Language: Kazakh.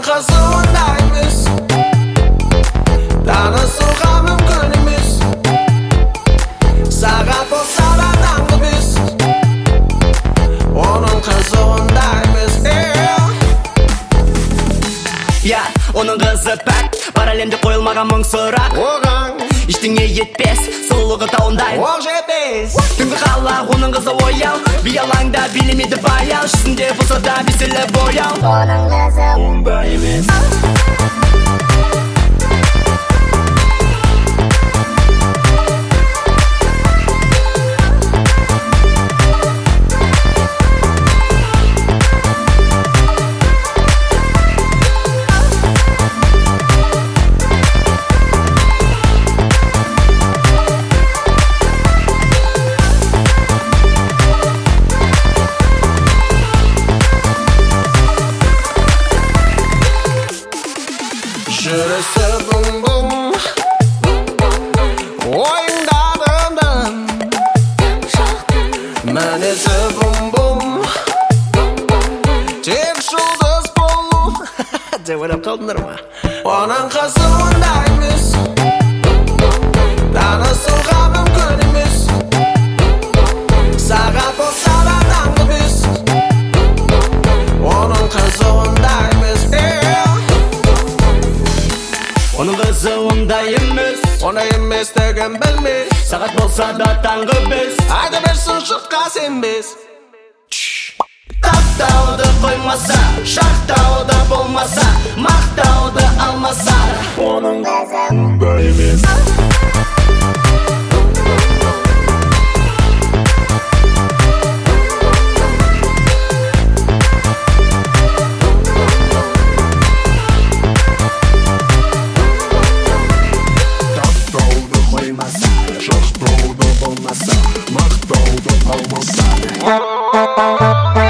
kızı ondaymış. Tanışığa mümkünümüz. Saat olsa da tangı biz. Onun kızı ondaymış. Ya, onun kızı pek Paralelde koyulmagan мың сұрақ Оған Ештеңе етпес, сұлулығы тауындай оқ жетпес. Түнгі қала, оның қызы ояу Би алаңда билемейді баяу Жүзінде болса да беселі бояу Оның қызы ондай емес Жүрісі бұм-бұм, ойында дым-дым, мінезі бұм-бұм, тек жұлдыз бұл. Деп ойлап қалдыңдар ма? Оның қызы ондаймыз, танысуға мүмкін емес. Сағат болса да таңғы біз, оның қызы ондаймыз. Оның қызы ондай емес Ондай емес деген білмес. Сағат болса да таңғы біз Айда берсін жұртқа сенбес. Таптауды қоймаса Шақтауды болмаса Мақтауды алмаса Оның қызы ондай емес Шақтауды болмаса, мақтауды алмаса